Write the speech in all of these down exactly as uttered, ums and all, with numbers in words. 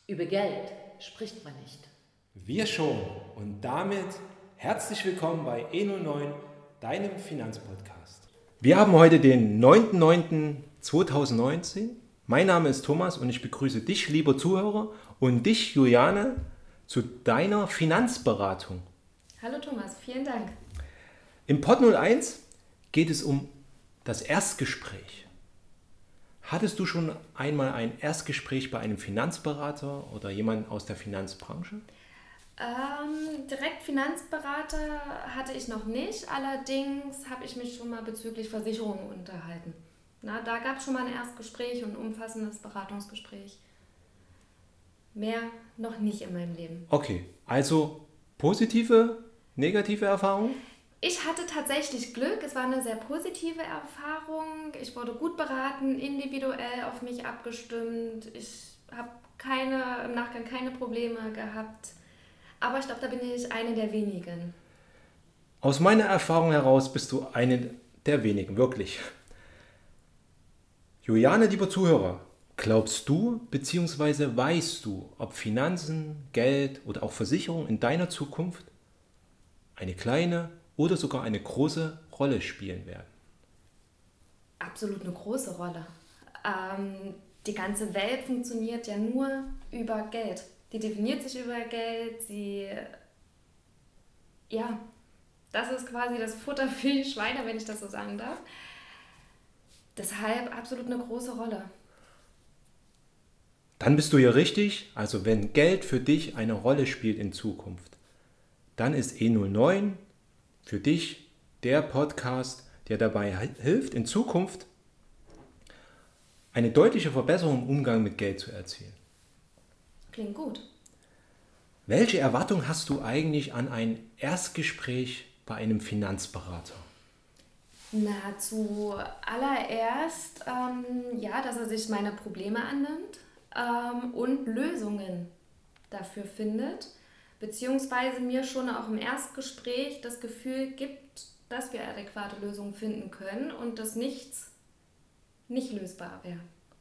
Über Geld spricht man nicht. Wir schon und damit herzlich willkommen bei E null neun, deinem Finanzpodcast. Wir haben heute den neunten neunten zweitausendneunzehn. Mein Name ist Thomas und ich begrüße dich, lieber Zuhörer, und dich, Juliane, zu deiner Finanzberatung. Hallo Thomas, vielen Dank. Im Pod null eins geht es um das Erstgespräch. Hattest du schon einmal ein Erstgespräch bei einem Finanzberater oder jemand aus der Finanzbranche? Ähm, direkt Finanzberater hatte ich noch nicht, allerdings habe ich mich schon mal bezüglich Versicherungen unterhalten. Na, da gab es schon mal ein Erstgespräch und ein umfassendes Beratungsgespräch. Mehr noch nicht in meinem Leben. Okay, also positive, negative Erfahrungen? Ich hatte tatsächlich Glück, es war eine sehr positive Erfahrung. Ich wurde gut beraten, individuell auf mich abgestimmt. Ich habe keine, im Nachgang keine Probleme gehabt. Aber ich glaube, da bin ich eine der wenigen. Aus meiner Erfahrung heraus bist du eine der wenigen, wirklich. Juliane, lieber Zuhörer, glaubst du bzw. weißt du, ob Finanzen, Geld oder auch Versicherung in deiner Zukunft eine kleine oder sogar eine große Rolle spielen werden? Absolut eine große Rolle. Ähm, die ganze Welt funktioniert ja nur über Geld. Die definiert sich über Geld, sie, ja, das ist quasi das Futter für die Schweine, wenn ich das so sagen darf. Deshalb absolut eine große Rolle. Dann bist du hier richtig. Also wenn Geld für dich eine Rolle spielt in Zukunft, dann ist E null neun für dich der Podcast, der dabei hilft, in Zukunft eine deutliche Verbesserung im Umgang mit Geld zu erzielen. Klingt gut. Welche Erwartung hast du eigentlich an ein Erstgespräch bei einem Finanzberater? Na, zuallererst, ähm, ja, dass er sich meine Probleme annimmt ähm, und Lösungen dafür findet, beziehungsweise mir schon auch im Erstgespräch das Gefühl gibt, dass wir adäquate Lösungen finden können und dass nichts nicht lösbar wäre.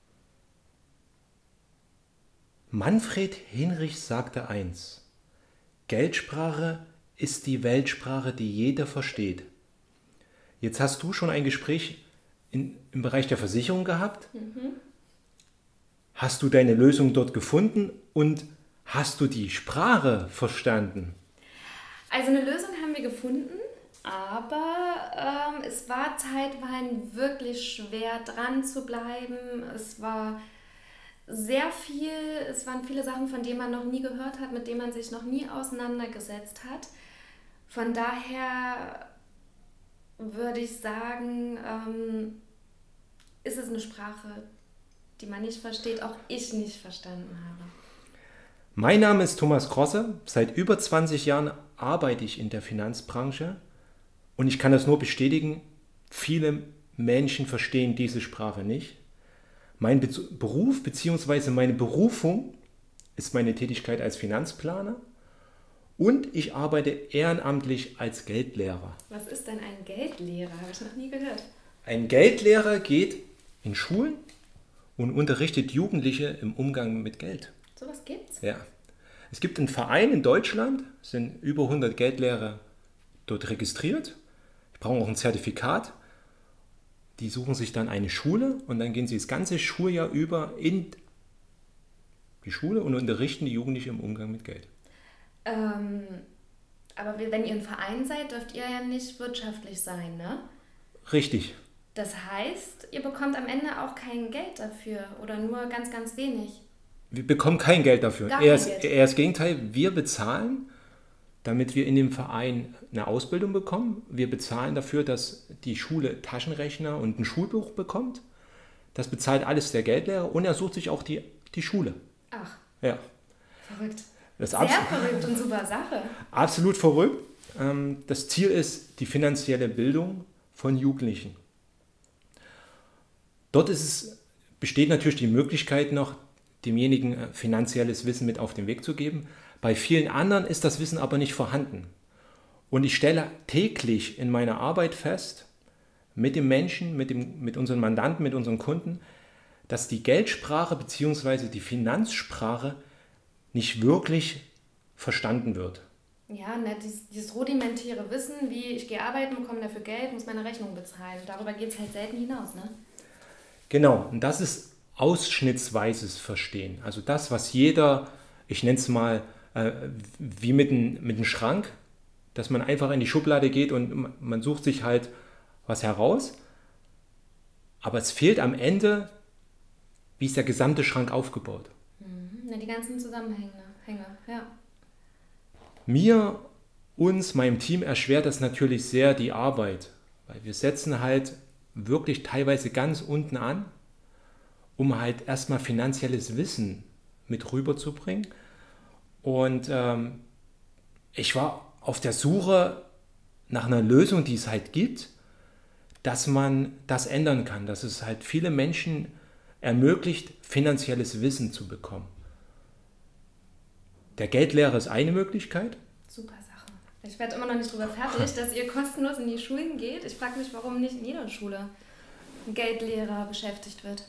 Manfred Hinrich sagte eins: Geldsprache ist die Weltsprache, die jeder versteht. Jetzt hast du schon ein Gespräch in, im Bereich der Versicherung gehabt. Mhm. Hast du deine Lösung dort gefunden und hast du die Sprache verstanden? Also eine Lösung haben wir gefunden, aber ähm, es war zeitweilig wirklich schwer dran zu bleiben. Es war sehr viel, es waren viele Sachen, von denen man noch nie gehört hat, mit denen man sich noch nie auseinandergesetzt hat. Von daher würde ich sagen, ähm, ist es eine Sprache, die man nicht versteht, auch ich nicht verstanden habe. Mein Name ist Thomas Grosse. Seit über zwanzig Jahren arbeite ich in der Finanzbranche und ich kann das nur bestätigen, viele Menschen verstehen diese Sprache nicht. Mein Be- Beruf bzw. meine Berufung ist meine Tätigkeit als Finanzplaner und ich arbeite ehrenamtlich als Geldlehrer. Was ist denn ein Geldlehrer? Habe ich noch nie gehört. Ein Geldlehrer geht in Schulen und unterrichtet Jugendliche im Umgang mit Geld. Sowas gibt's? Ja. Es gibt einen Verein in Deutschland, es sind über hundert Geldlehrer dort registriert. Die brauchen auch ein Zertifikat. Die suchen sich dann eine Schule und dann gehen sie das ganze Schuljahr über in die Schule und unterrichten die Jugendlichen im Umgang mit Geld. Ähm, aber wenn ihr ein Verein seid, dürft ihr ja nicht wirtschaftlich sein, ne? Richtig. Das heißt, ihr bekommt am Ende auch kein Geld dafür oder nur ganz, ganz wenig. Wir bekommen kein Geld dafür. Gar Eher, kein das, Geld. eher das Gegenteil, wir bezahlen, damit wir in dem Verein eine Ausbildung bekommen. Wir bezahlen dafür, dass die Schule Taschenrechner und ein Schulbuch bekommt. Das bezahlt alles der Geldlehrer und er sucht sich auch die, die Schule. Ach, Ja. verrückt. Das ist Sehr abs- verrückt und super Sache. absolut verrückt. Ähm, Das Ziel ist die finanzielle Bildung von Jugendlichen. Dort ist es, besteht natürlich die Möglichkeit noch, demjenigen äh, finanzielles Wissen mit auf den Weg zu geben. Bei vielen anderen ist das Wissen aber nicht vorhanden. Und ich stelle täglich in meiner Arbeit fest, mit dem Menschen, mit, dem, mit unseren Mandanten, mit unseren Kunden, dass die Geldsprache bzw. die Finanzsprache nicht wirklich verstanden wird. Ja, ne, dieses, dieses rudimentäre Wissen, wie ich gehe arbeiten, bekomme dafür Geld, muss meine Rechnung bezahlen. Darüber geht es halt selten hinaus, ne? Genau, und das ist ausschnittsweises Verstehen. Also das, was jeder, ich nenne es mal äh, wie mit einem mit einem Schrank, dass man einfach in die Schublade geht und man sucht sich halt was heraus. Aber es fehlt am Ende, wie ist der gesamte Schrank aufgebaut. Mhm, ne, die ganzen Zusammenhänge, Hänge, ja. Mir, uns, meinem Team erschwert das natürlich sehr die Arbeit, weil wir setzen halt wirklich teilweise ganz unten an, um halt erstmal finanzielles Wissen mit rüberzubringen. Und ähm, ich war auf der Suche nach einer Lösung, die es halt gibt, dass man das ändern kann, dass es halt viele Menschen ermöglicht, finanzielles Wissen zu bekommen. Der Geldlehrer ist eine Möglichkeit. Super Sache. Ich werde immer noch nicht drüber fertig, dass ihr kostenlos in die Schulen geht. Ich frage mich, warum nicht in jeder Schule ein Geldlehrer beschäftigt wird.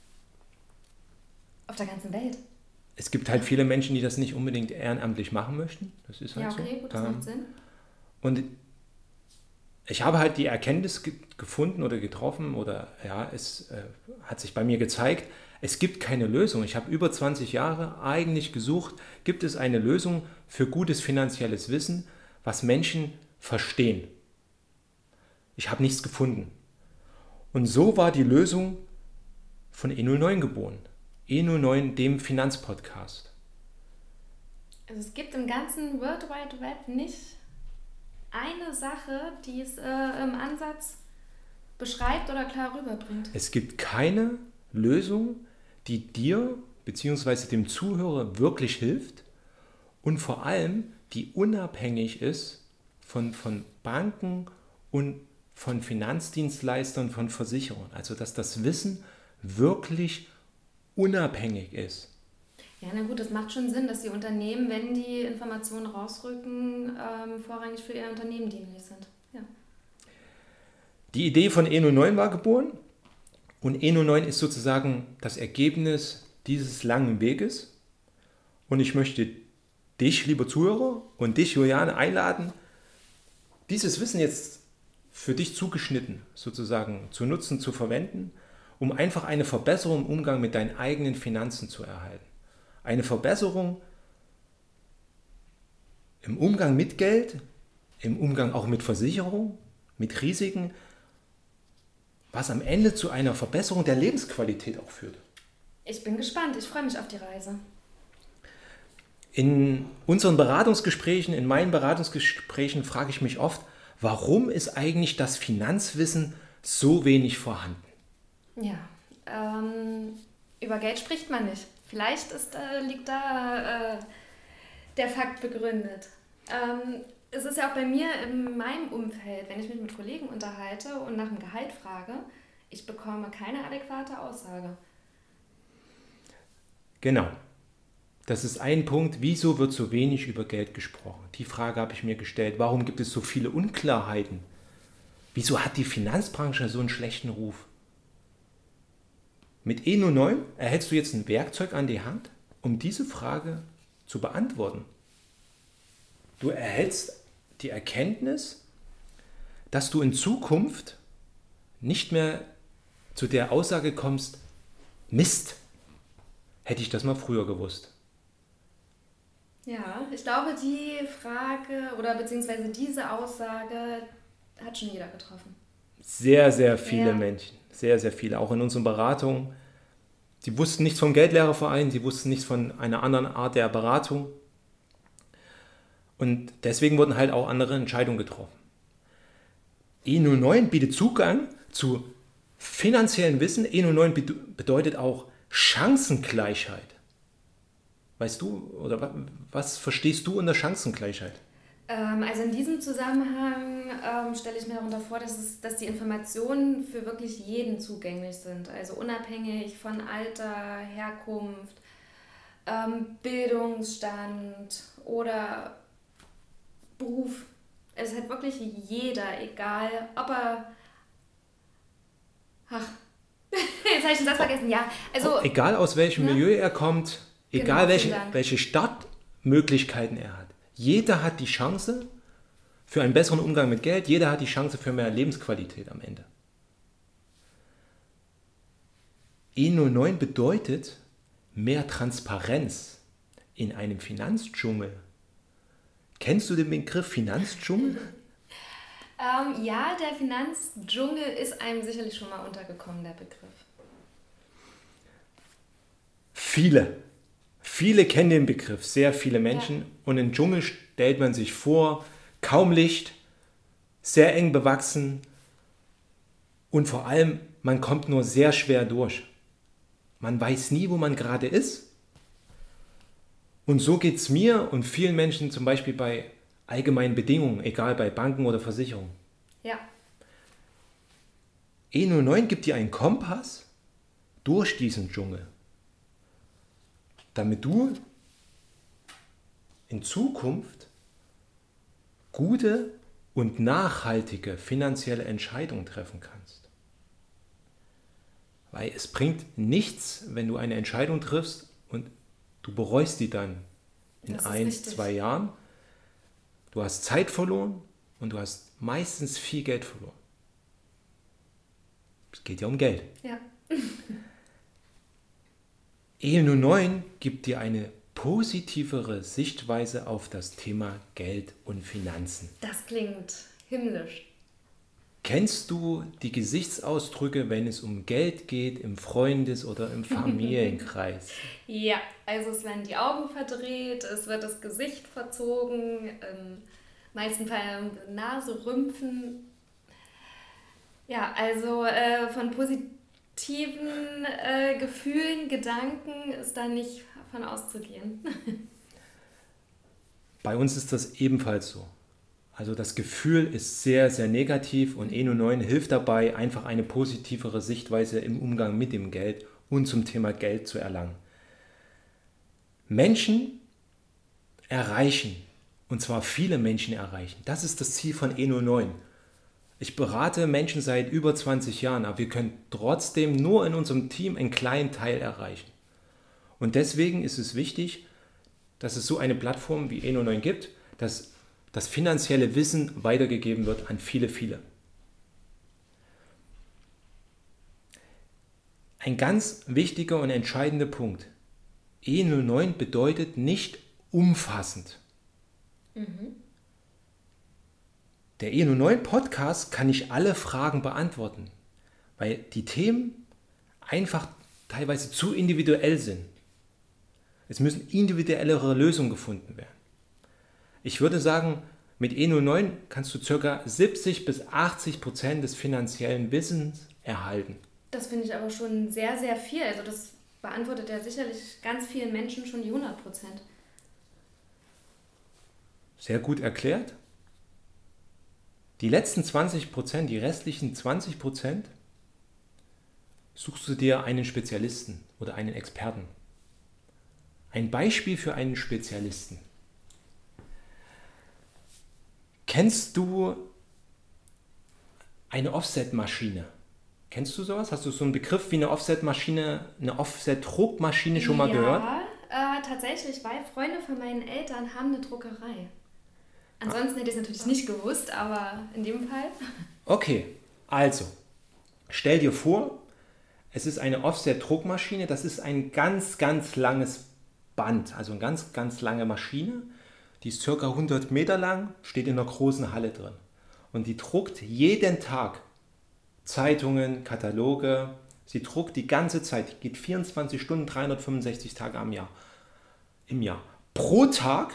Auf der ganzen Welt. Es gibt halt viele Menschen, die das nicht unbedingt ehrenamtlich machen möchten. Das ist halt Ja, okay, so. gut, das Ähm, macht Sinn. Und ich habe halt die Erkenntnis ge- gefunden oder getroffen oder ja, es äh, hat sich bei mir gezeigt, es gibt keine Lösung. Ich habe über zwanzig Jahre eigentlich gesucht, gibt es eine Lösung für gutes finanzielles Wissen, was Menschen verstehen. Ich habe nichts gefunden. Und so war die Lösung von E null neun geboren. E null neun, dem Finanzpodcast. Also es gibt im ganzen World Wide Web nicht eine Sache, die es äh, im Ansatz beschreibt oder klar rüberbringt. Es gibt keine Lösung, die dir bzw. dem Zuhörer wirklich hilft und vor allem, die unabhängig ist von, von Banken und von Finanzdienstleistern, von Versicherern. Also dass das Wissen wirklich unabhängig ist. Ja, na gut, das macht schon Sinn, dass die Unternehmen, wenn die Informationen rausrücken, ähm, vorrangig für ihr Unternehmen dienlich sind. Ja. Die Idee von E null neun war geboren und E null neun ist sozusagen das Ergebnis dieses langen Weges. Und ich möchte dich, lieber Zuhörer, und dich, Juliane, einladen, dieses Wissen jetzt für dich zugeschnitten sozusagen zu nutzen, zu verwenden, um einfach eine Verbesserung im Umgang mit deinen eigenen Finanzen zu erhalten. Eine Verbesserung im Umgang mit Geld, im Umgang auch mit Versicherung, mit Risiken, was am Ende zu einer Verbesserung der Lebensqualität auch führt. Ich bin gespannt, ich freue mich auf die Reise. In unseren Beratungsgesprächen, in meinen Beratungsgesprächen frage ich mich oft, warum ist eigentlich das Finanzwissen so wenig vorhanden? Ja, ähm, über Geld spricht man nicht. Vielleicht ist, äh, liegt da äh, der Fakt begründet. Ähm, es ist ja auch bei mir in meinem Umfeld, wenn ich mich mit Kollegen unterhalte und nach dem Gehalt frage, ich bekomme keine adäquate Aussage. Genau. Das ist ein Punkt, wieso wird so wenig über Geld gesprochen? Die Frage habe ich mir gestellt. Warum gibt es so viele Unklarheiten? Wieso hat die Finanzbranche so einen schlechten Ruf? Mit E null neun erhältst du jetzt ein Werkzeug an die Hand, um diese Frage zu beantworten. Du erhältst die Erkenntnis, dass du in Zukunft nicht mehr zu der Aussage kommst, Mist, hätte ich das mal früher gewusst. Ja, ich glaube, die Frage oder beziehungsweise diese Aussage hat schon jeder getroffen. Sehr, sehr viele Ja. Menschen, sehr, sehr viele, auch in unseren Beratungen. Sie wussten nichts vom Geldlehrerverein, sie wussten nichts von einer anderen Art der Beratung. Und deswegen wurden halt auch andere Entscheidungen getroffen. E null neun bietet Zugang zu finanziellem Wissen. E null neun bedeutet auch Chancengleichheit. Weißt du, oder wa- was verstehst du unter Chancengleichheit? Ähm, also in diesem Zusammenhang ähm, stelle ich mir darunter vor, dass, es, dass die Informationen für wirklich jeden zugänglich sind. Also unabhängig von Alter, Herkunft, ähm, Bildungsstand oder Beruf. Es hat wirklich jeder, egal ob er... Ach, jetzt habe ich den Satz vergessen. Ja, also... Egal aus welchem ne? Milieu er kommt, Egal Genau, welche, vielen Dank. welche Startmöglichkeiten er hat. Jeder hat die Chance für einen besseren Umgang mit Geld. Jeder hat die Chance für mehr Lebensqualität am Ende. E null neun bedeutet mehr Transparenz in einem Finanzdschungel. Kennst du den Begriff Finanzdschungel? Ähm, ja, der Finanzdschungel ist einem sicherlich schon mal untergekommen, der Begriff. Viele. Viele kennen den Begriff, sehr viele Menschen. Ja. Und im Dschungel stellt man sich vor, kaum Licht, sehr eng bewachsen und vor allem, man kommt nur sehr schwer durch. Man weiß nie, wo man gerade ist. Und so geht es mir und vielen Menschen zum Beispiel bei allgemeinen Bedingungen, egal bei Banken oder Versicherungen. Ja, E null neun gibt dir einen Kompass durch diesen Dschungel, damit du in Zukunft gute und nachhaltige finanzielle Entscheidungen treffen kannst. Weil es bringt nichts, wenn du eine Entscheidung triffst und du bereust die dann in Das ist ein, richtig. zwei Jahren. Du hast Zeit verloren und du hast meistens viel Geld verloren. Es geht ja um Geld. ja. E null neun gibt dir eine positivere Sichtweise auf das Thema Geld und Finanzen. Das klingt himmlisch. Kennst du die Gesichtsausdrücke, wenn es um Geld geht, im Freundes- oder im Familienkreis? Ja, also es werden die Augen verdreht, es wird das Gesicht verzogen, im meisten Fall die Nase rümpfen. Ja, also äh, von positiven äh, Gefühlen, Gedanken ist da nicht von auszugehen. Bei uns ist das ebenfalls so. Also das Gefühl ist sehr, sehr negativ und E null neun hilft dabei, einfach eine positivere Sichtweise im Umgang mit dem Geld und zum Thema Geld zu erlangen. Menschen erreichen, und zwar viele Menschen erreichen. Das ist das Ziel von E null neun. Ich berate Menschen seit über zwanzig Jahren, aber wir können trotzdem nur in unserem Team einen kleinen Teil erreichen. Und deswegen ist es wichtig, dass es so eine Plattform wie E null neun gibt, dass das finanzielle Wissen weitergegeben wird an viele, viele. Ein ganz wichtiger und entscheidender Punkt. E null neun bedeutet nicht umfassend. Mhm. Der E null neun Podcast kann nicht alle Fragen beantworten, weil die Themen einfach teilweise zu individuell sind. Es müssen individuellere Lösungen gefunden werden. Ich würde sagen, mit E null neun kannst du ca. siebzig bis achtzig Prozent des finanziellen Wissens erhalten. Das finde ich aber schon sehr, sehr viel. Also das beantwortet ja sicherlich ganz vielen Menschen schon die hundert Prozent. Sehr gut erklärt. Die letzten zwanzig Prozent, die restlichen zwanzig Prozent, suchst du dir einen Spezialisten oder einen Experten. Ein Beispiel für einen Spezialisten. Kennst du eine Offset-Maschine? Kennst du sowas? Hast du so einen Begriff wie eine Offset-Maschine, eine Offset-Druckmaschine schon mal ja, gehört? Ja, äh, tatsächlich, weil Freunde von meinen Eltern haben eine Druckerei. Ansonsten hätte ich es natürlich nicht gewusst, aber in dem Fall. Okay, also, stell dir vor, es ist eine Offset-Druckmaschine, das ist ein ganz, ganz langes Band, also eine ganz, ganz lange Maschine. Die ist ca. hundert Meter lang, steht in einer großen Halle drin. Und die druckt jeden Tag Zeitungen, Kataloge. Sie druckt die ganze Zeit, geht vierundzwanzig Stunden, dreihundertfünfundsechzig Tage am Jahr. Im Jahr. Pro Tag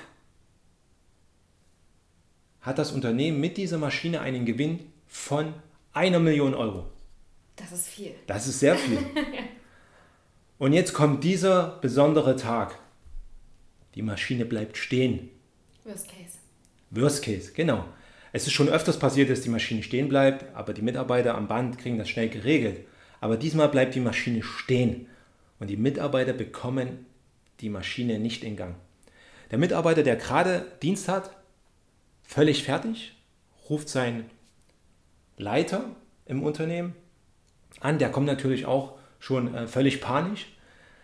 hat das Unternehmen mit dieser Maschine einen Gewinn von einer Million Euro. Das ist viel. Das ist sehr viel. Und jetzt kommt dieser besondere Tag. Die Maschine bleibt stehen. Worst case. Worst case, genau. Es ist schon öfters passiert, dass die Maschine stehen bleibt, aber die Mitarbeiter am Band kriegen das schnell geregelt. Aber diesmal bleibt die Maschine stehen und die Mitarbeiter bekommen die Maschine nicht in Gang. Der Mitarbeiter, der gerade Dienst hat, völlig fertig, ruft seinen Leiter im Unternehmen an, der kommt natürlich auch schon äh, völlig panisch.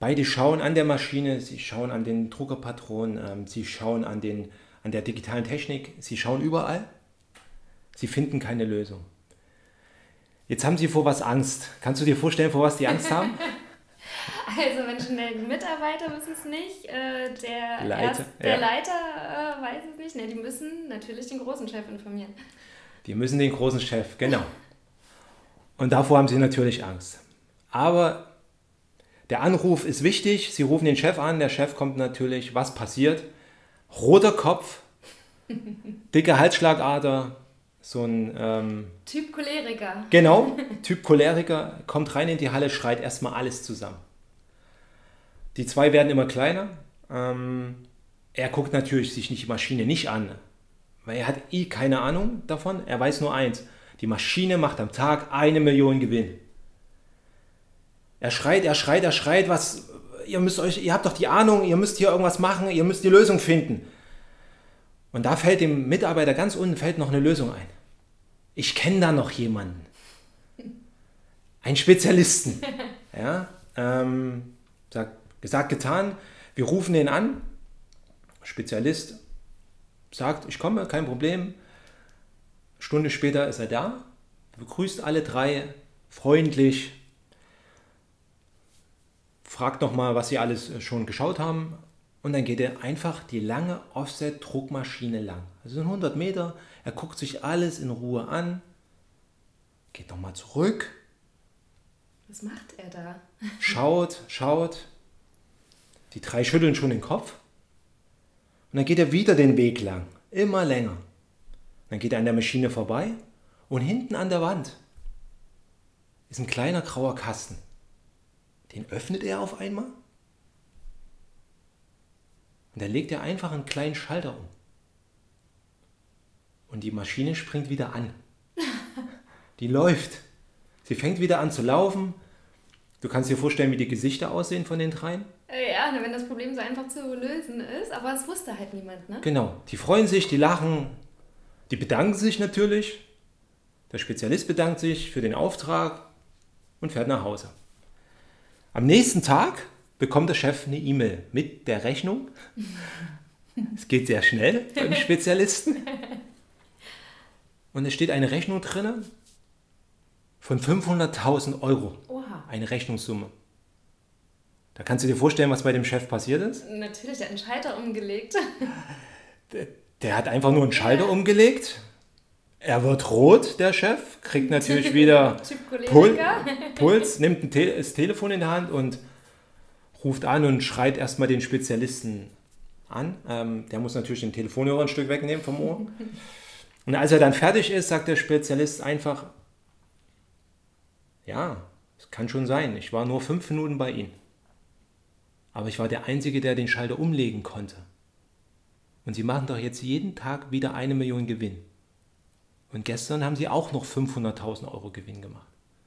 Beide schauen an der Maschine, sie schauen an den Druckerpatronen, ähm, sie schauen an, den, an der digitalen Technik, sie schauen überall. Sie finden keine Lösung. Jetzt haben sie vor was Angst. Kannst du dir vorstellen, vor was die Angst haben? Also wenn schon der Mitarbeiter wissen es nicht, äh, der Leiter, Erst, der ja. Leiter äh, weiß es nicht. Ne, die müssen natürlich den großen Chef informieren. Die müssen den großen Chef, genau. Und davor haben sie natürlich Angst. Aber der Anruf ist wichtig. Sie rufen den Chef an. Der Chef kommt natürlich. Was passiert? Roter Kopf, dicke Halsschlagader, so ein... Ähm, Typ Choleriker. Genau, Typ Choleriker, kommt rein in die Halle, schreit erstmal alles zusammen. Die zwei werden immer kleiner. Ähm, er guckt natürlich sich nicht die Maschine nicht an, weil er hat eh keine Ahnung davon. Er weiß nur eins, die Maschine macht am Tag eine Million Gewinn. Er schreit, er schreit, er schreit, was, ihr müsst euch, ihr habt doch die Ahnung, ihr müsst hier irgendwas machen, ihr müsst die Lösung finden. Und da fällt dem Mitarbeiter ganz unten fällt noch eine Lösung ein. Ich kenne da noch jemanden. Einen Spezialisten. Ja, ähm, sagt, gesagt, getan. Wir rufen den an. Spezialist sagt, ich komme, kein Problem. Stunde später ist er da. Begrüßt alle drei freundlich. Fragt nochmal, was sie alles schon geschaut haben. Und dann geht er einfach die lange Offset-Druckmaschine lang. Also sind hundert Meter. Er guckt sich alles in Ruhe an. Geht nochmal zurück. Was macht er da? Schaut, schaut. Die drei schütteln schon den Kopf. Und dann geht er wieder den Weg lang. Immer länger. Dann geht er an der Maschine vorbei. Und hinten an der Wand ist ein kleiner grauer Kasten. Den öffnet er auf einmal. Und da legt er einfach einen kleinen Schalter um. Und die Maschine springt wieder an. Die läuft. Sie fängt wieder an zu laufen. Du kannst dir vorstellen, wie die Gesichter aussehen von den dreien? Ja, wenn das Problem so einfach zu lösen ist, aber es wusste halt niemand, ne? Genau. Die freuen sich, die lachen, die bedanken sich natürlich. Der Spezialist bedankt sich für den Auftrag und fährt nach Hause. Am nächsten Tag bekommt der Chef eine E-Mail mit der Rechnung. Es geht sehr schnell beim Spezialisten. Und es steht eine Rechnung drin von fünfhunderttausend Euro. Oha. Eine Rechnungssumme. Da kannst du dir vorstellen, was bei dem Chef passiert ist? Natürlich, der hat einen Schalter umgelegt. Der, der hat einfach nur einen Schalter umgelegt. Er wird rot, der Chef, kriegt natürlich wieder Pul- Puls, nimmt ein Te- das Telefon in der Hand und ruft an und schreit erstmal den Spezialisten an. Ähm, der muss natürlich den Telefonhörer ein Stück wegnehmen vom Ohr. Und als er dann fertig ist, sagt der Spezialist einfach, ja, es kann schon sein, ich war nur fünf Minuten bei Ihnen. Aber ich war der Einzige, der den Schalter umlegen konnte. Und Sie machen doch jetzt jeden Tag wieder eine Million Gewinn. Und gestern haben Sie auch noch fünfhunderttausend Euro Gewinn gemacht.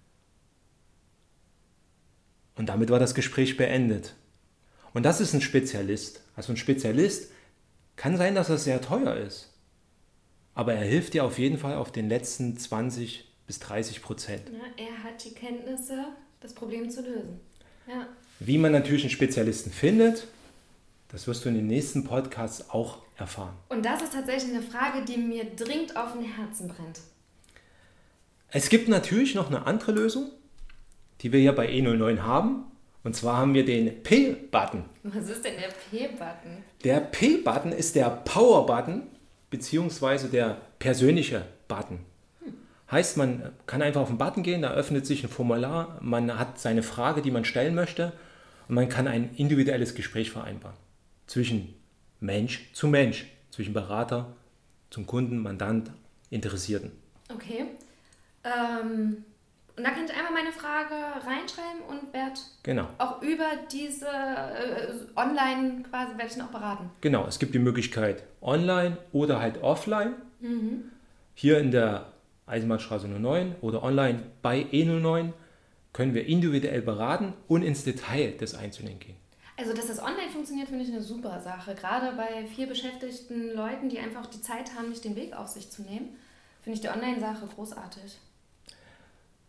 Und damit war das Gespräch beendet. Und das ist ein Spezialist. Also ein Spezialist kann sein, dass er sehr teuer ist. Aber er hilft dir auf jeden Fall auf den letzten zwanzig bis dreißig Prozent. Ja, er hat die Kenntnisse, das Problem zu lösen. Ja. Wie man natürlich einen Spezialisten findet, das wirst du in den nächsten Podcasts auch erfahren. Und das ist tatsächlich eine Frage, die mir dringend auf dem Herzen brennt. Es gibt natürlich noch eine andere Lösung, die wir hier bei E null neun haben. Und zwar haben wir den P-Button. Was ist denn der P-Button? Der P-Button ist der Power-Button beziehungsweise der persönliche Button. Hm. Heißt, man kann einfach auf den Button gehen, da öffnet sich ein Formular, man hat seine Frage, die man stellen möchte und man kann ein individuelles Gespräch vereinbaren. Zwischen Mensch zu Mensch, zwischen Berater zum Kunden, Mandant, Interessierten. Okay. Ähm, und da kann ich einmal meine Frage reinschreiben und werde genau. auch über diese äh, online quasi werde ich noch beraten. Genau, es gibt die Möglichkeit online oder halt offline. Mhm. Hier in der Eisenbahnstraße null neun oder online bei E null neun können wir individuell beraten und ins Detail des Einzelnen gehen. Also, dass das online funktioniert, finde ich eine super Sache. Gerade bei viel beschäftigten Leuten, die einfach die Zeit haben, nicht den Weg auf sich zu nehmen, finde ich die Online-Sache großartig.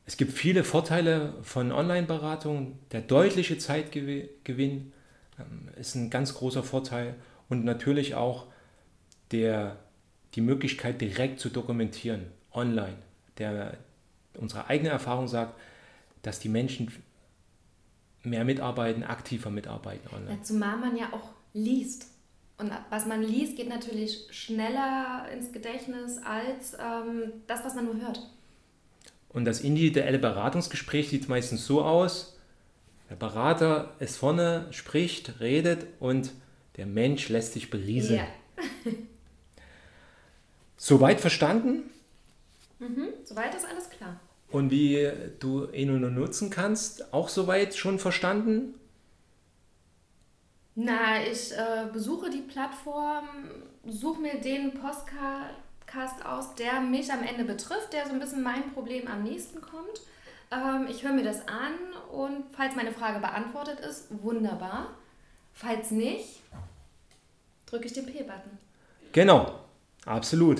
Es gibt viele Vorteile von Online-Beratung. Der deutliche Zeitgewinn ähm, ist ein ganz großer Vorteil und natürlich auch der, die Möglichkeit, direkt zu dokumentieren, online. Der, unsere eigene Erfahrung sagt, dass die Menschen mehr mitarbeiten, aktiver mitarbeiten online. Ja, zumal man ja auch liest. Und was man liest, geht natürlich schneller ins Gedächtnis als ähm, das, was man nur hört. Und das individuelle Beratungsgespräch sieht meistens so aus, der Berater ist vorne, spricht, redet und der Mensch lässt sich berieseln. Ja. Soweit verstanden? Mhm, soweit ist alles klar. Und wie du eNoNo nutzen kannst, auch soweit schon verstanden? Na, ich äh, besuche die Plattform, suche mir den Podcast aus, der mich am Ende betrifft, der so ein bisschen mein Problem am nächsten kommt. Ähm, ich höre mir das an und falls meine Frage beantwortet ist, wunderbar. Falls nicht, drücke ich den P-Button. Genau, absolut.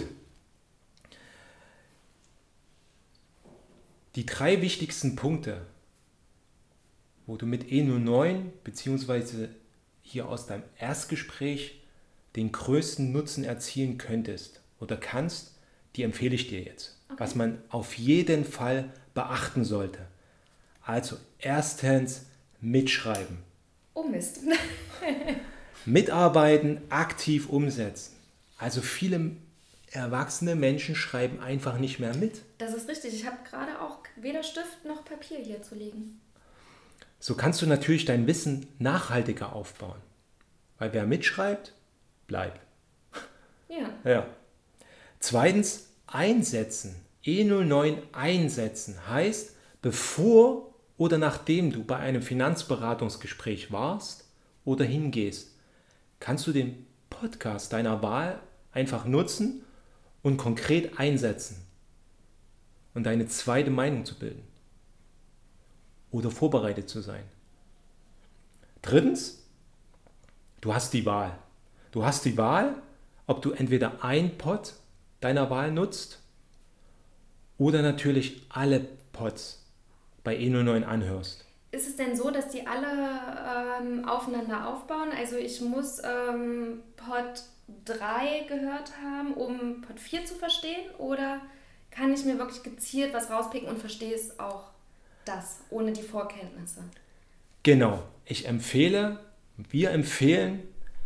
Die drei wichtigsten Punkte, wo du mit eNo neun bzw. hier aus deinem Erstgespräch den größten Nutzen erzielen könntest oder kannst, die empfehle ich dir jetzt. Okay. Was man auf jeden Fall beachten sollte. Also erstens mitschreiben. Oh Mist. Mitarbeiten, aktiv umsetzen. Also viele erwachsene Menschen schreiben einfach nicht mehr mit. Das ist richtig. Ich habe gerade auch weder Stift noch Papier hier zu legen. So kannst du natürlich dein Wissen nachhaltiger aufbauen. Weil wer mitschreibt, bleibt. Ja. Ja. Zweitens, einsetzen. eNo neun einsetzen heißt, bevor oder nachdem du bei einem Finanzberatungsgespräch warst oder hingehst, kannst du den Podcast deiner Wahl einfach nutzen und konkret einsetzen und deine zweite Meinung zu bilden oder vorbereitet zu sein. Drittens, du hast die Wahl. Du hast die Wahl, ob du entweder ein Pod deiner Wahl nutzt oder natürlich alle Pods bei eNo neun anhörst. Ist es denn so, dass die alle ähm, aufeinander aufbauen? Also ich muss ähm, Pod drei gehört haben, um Pod vier zu verstehen? Oder kann ich mir wirklich gezielt was rauspicken und verstehe es auch das, ohne die Vorkenntnisse? Genau. Ich empfehle, wir empfehlen,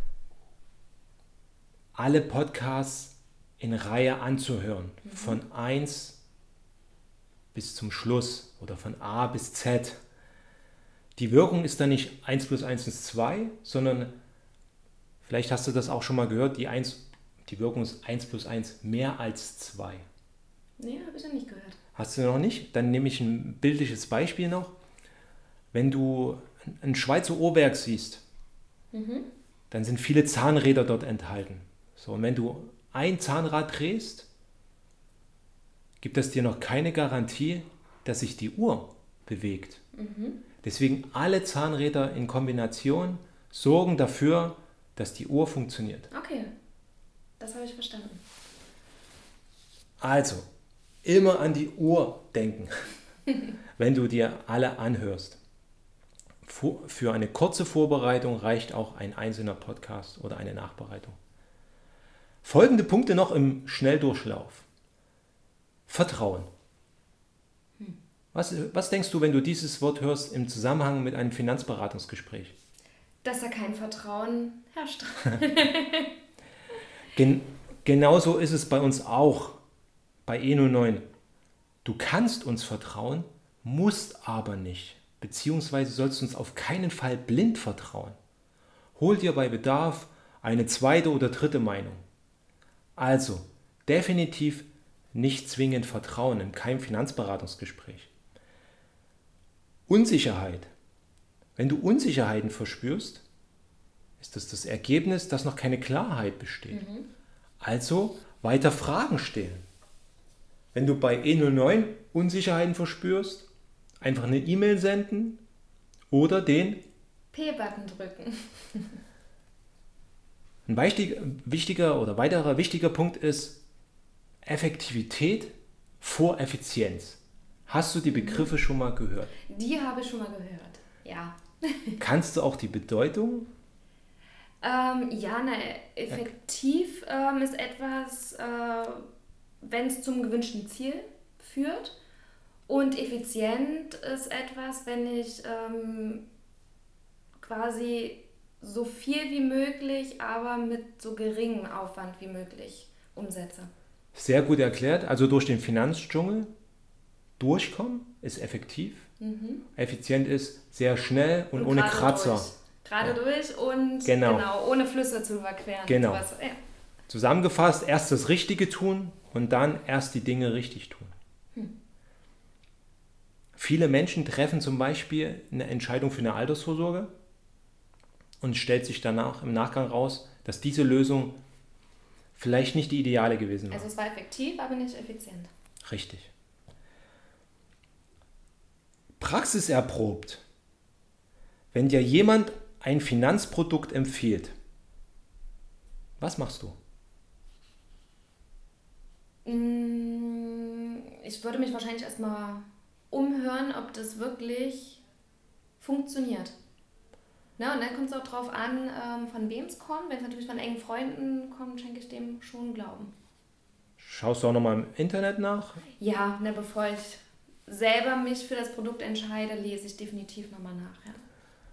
alle Podcasts in Reihe anzuhören. Mhm. Von eins bis zum Schluss oder von A bis Z. Die Wirkung ist dann nicht eins plus eins ist zwei, sondern vielleicht hast du das auch schon mal gehört, die, eins, die Wirkung ist eins plus eins mehr als zwei. Nee, habe ich noch nicht gehört. Hast du noch nicht? Dann nehme ich ein bildliches Beispiel noch. Wenn du ein Schweizer Uhrwerk siehst, mhm. dann sind viele Zahnräder dort enthalten. So, und wenn du ein Zahnrad drehst, gibt es dir noch keine Garantie, dass sich die Uhr bewegt. Mhm. Deswegen alle Zahnräder in Kombination sorgen dafür, dass die Uhr funktioniert. Okay, das habe ich verstanden. Also, immer an die Uhr denken, wenn du dir alle anhörst. Für eine kurze Vorbereitung reicht auch ein einzelner Podcast oder eine Nachbereitung. Folgende Punkte noch im Schnelldurchlauf. Vertrauen. Hm. Was, was denkst du, wenn du dieses Wort hörst im Zusammenhang mit einem Finanzberatungsgespräch? Dass da kein Vertrauen herrscht. Gen, genauso ist es bei uns auch, bei eNo neun. Du kannst uns vertrauen, musst aber nicht. Beziehungsweise sollst du uns auf keinen Fall blind vertrauen. Hol dir bei Bedarf eine zweite oder dritte Meinung. Also, definitiv nicht zwingend Vertrauen in keinem Finanzberatungsgespräch. Unsicherheit. Wenn du Unsicherheiten verspürst, ist das das Ergebnis, dass noch keine Klarheit besteht. Mhm. Also weiter Fragen stellen. Wenn du bei eNo neun Unsicherheiten verspürst, einfach eine E-Mail senden oder den P-Button drücken. Ein wichtiger oder weiterer wichtiger Punkt ist Effektivität vor Effizienz. Hast du die Begriffe schon mal gehört? Die habe ich schon mal gehört, ja. Kannst du auch die Bedeutung? Ähm, ja, na, effektiv ähm, ist etwas, äh, wenn es zum gewünschten Ziel führt. Und effizient ist etwas, wenn ich ähm, quasi so viel wie möglich, aber mit so geringem Aufwand wie möglich umsetze. Sehr gut erklärt. Also durch den Finanzdschungel durchkommen ist effektiv. Mhm. Effizient ist sehr schnell und, und ohne gerade Kratzer. Durch. Gerade ja. durch und genau. genau, ohne Flüsse zu überqueren. Genau. Sowas. Ja. Zusammengefasst, erst das Richtige tun und dann erst die Dinge richtig tun. Hm. Viele Menschen treffen zum Beispiel eine Entscheidung für eine Altersvorsorge und stellt sich danach im Nachgang raus, dass diese Lösung vielleicht nicht die ideale gewesen war. Also es war effektiv, aber nicht effizient. Richtig. Praxiserprobt. Wenn dir jemand ein Finanzprodukt empfiehlt, was machst du? Ich würde mich wahrscheinlich erstmal umhören, ob das wirklich funktioniert. Na, und dann kommt es auch drauf an, ähm, von wem es kommt. Wenn es natürlich von engen Freunden kommt, schenke ich dem schon Glauben. Schaust du auch nochmal im Internet nach? Ja, ne, bevor ich selber mich für das Produkt entscheide, lese ich definitiv nochmal nach. Ja.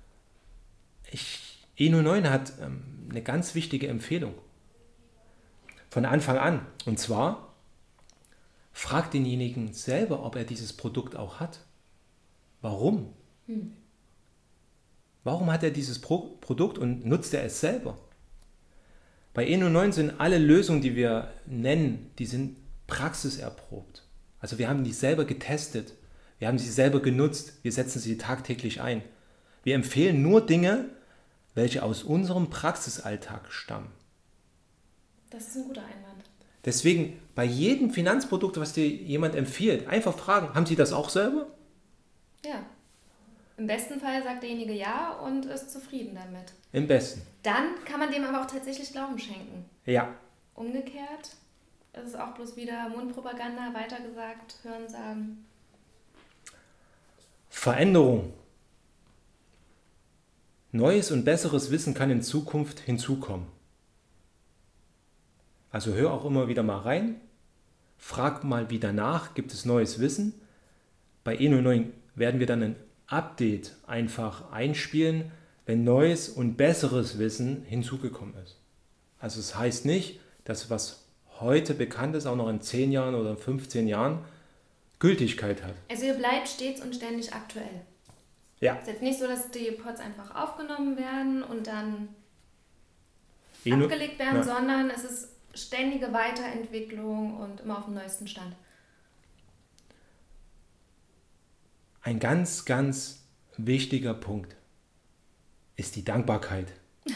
Ich, E null neun hat ähm, eine ganz wichtige Empfehlung. Von Anfang an. Und zwar, frag denjenigen selber, ob er dieses Produkt auch hat. Warum? Hm. Warum hat er dieses Pro- Produkt und nutzt er es selber? Bei E null neun sind alle Lösungen, die wir nennen, die sind praxiserprobt. Also wir haben die selber getestet, wir haben sie selber genutzt, wir setzen sie tagtäglich ein. Wir empfehlen nur Dinge, welche aus unserem Praxisalltag stammen. Das ist ein guter Einwand. Deswegen bei jedem Finanzprodukt, was dir jemand empfiehlt, einfach fragen, haben Sie das auch selber? Ja. Im besten Fall sagt derjenige ja und ist zufrieden damit. Im besten. Dann kann man dem aber auch tatsächlich Glauben schenken. Ja. Umgekehrt ist es auch bloß wieder Mundpropaganda, weitergesagt, hören, sagen. Veränderung. Neues und besseres Wissen kann in Zukunft hinzukommen. Also hör auch immer wieder mal rein, frag mal wieder nach, gibt es neues Wissen. Bei E null neun werden wir dann ein Update einfach einspielen, wenn neues und besseres Wissen hinzugekommen ist. Also es heißt nicht, dass was heute bekannt ist, auch noch in zehn Jahren oder fünfzehn Jahren Gültigkeit hat. Also ihr bleibt stets und ständig aktuell. Ja. Es ist jetzt nicht so, dass die Pods einfach aufgenommen werden und dann E null abgelegt werden, Nein. sondern es ist ständige Weiterentwicklung und immer auf dem neuesten Stand. Ein ganz, ganz wichtiger Punkt ist die Dankbarkeit.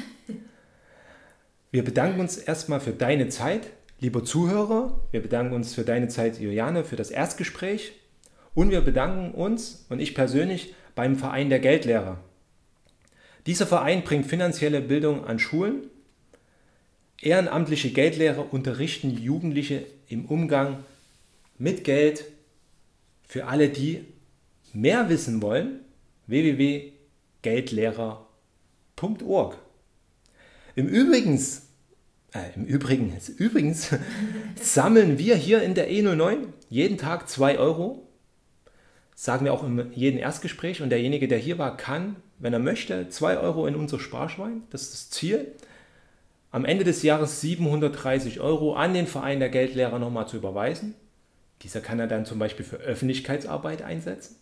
Wir bedanken uns erstmal für deine Zeit, lieber Zuhörer. Wir bedanken uns für deine Zeit, Juliane, für das Erstgespräch. Und wir bedanken uns, und ich persönlich, beim Verein der Geldlehrer. Dieser Verein bringt finanzielle Bildung an Schulen. Ehrenamtliche Geldlehrer unterrichten Jugendliche im Umgang mit Geld. Für alle, die mehr wissen wollen, w w w punkt geldlehrer punkt org. Im Übrigens, äh, im Übrigen, übrigens sammeln wir hier in der E null neun jeden Tag zwei Euro. Sagen wir auch in jedem Erstgespräch. Und derjenige, der hier war, kann, wenn er möchte, zwei Euro in unser Sparschwein. Das ist das Ziel. Am Ende des Jahres siebenhundertdreißig Euro an den Verein der Geldlehrer nochmal zu überweisen. Dieser kann er dann zum Beispiel für Öffentlichkeitsarbeit einsetzen.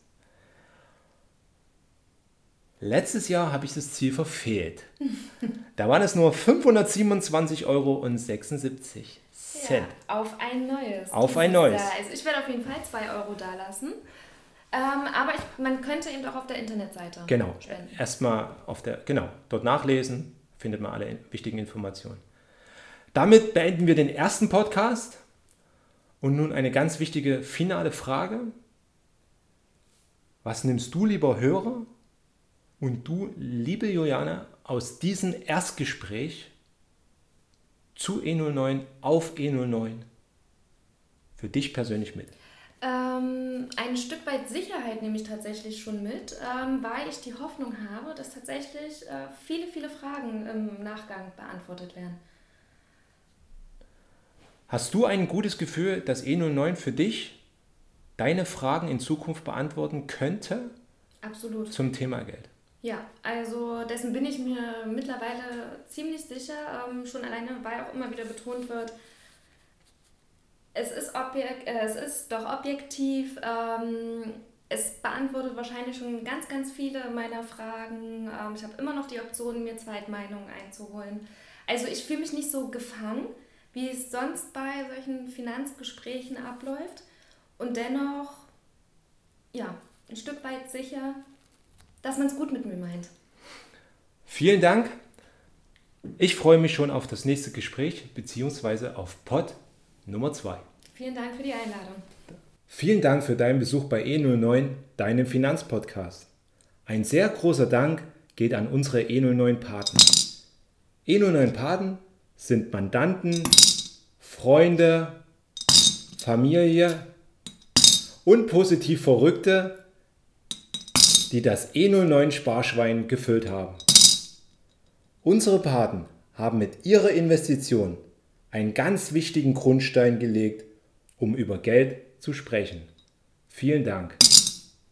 Letztes Jahr habe ich das Ziel verfehlt. Da waren es nur fünfhundertsiebenundzwanzig Euro sechsundsiebzig. Ja, auf ein neues. Auf ein neues. Jahr. Also ich werde auf jeden Fall zwei Euro da lassen. Ähm, aber ich, man könnte eben auch auf der Internetseite genau. spenden. Erstmal auf der, genau, dort nachlesen, findet man alle wichtigen Informationen. Damit beenden wir den ersten Podcast. Und nun eine ganz wichtige finale Frage. Was nimmst du, lieber Hörer, und du, liebe Juliane, aus diesem Erstgespräch zu E null neun auf E null neun für dich persönlich mit? Ähm, ein Stück weit Sicherheit nehme ich tatsächlich schon mit, ähm, weil ich die Hoffnung habe, dass tatsächlich äh, viele, viele Fragen im Nachgang beantwortet werden. Hast du ein gutes Gefühl, dass E null neun für dich deine Fragen in Zukunft beantworten könnte? Absolut. Zum Thema Geld. Ja, also dessen bin ich mir mittlerweile ziemlich sicher, ähm, schon alleine, weil auch immer wieder betont wird, es ist, objek- äh, es ist doch objektiv, ähm, es beantwortet wahrscheinlich schon ganz, ganz viele meiner Fragen. Ähm, ich habe immer noch die Option, mir Zweitmeinungen einzuholen. Also ich fühle mich nicht so gefangen, wie es sonst bei solchen Finanzgesprächen abläuft. Und dennoch, ja, ein Stück weit sicher, dass man es gut mit mir meint. Vielen Dank. Ich freue mich schon auf das nächste Gespräch beziehungsweise auf Pod Nummer zwei. Vielen Dank für die Einladung. Vielen Dank für deinen Besuch bei E null neun, deinem Finanzpodcast. Ein sehr großer Dank geht an unsere E null neun Paten. E null neun Paten sind Mandanten, Freunde, Familie und positiv Verrückte, die das E null neun Sparschwein gefüllt haben. Unsere Paten haben mit ihrer Investition einen ganz wichtigen Grundstein gelegt, um über Geld zu sprechen. Vielen Dank.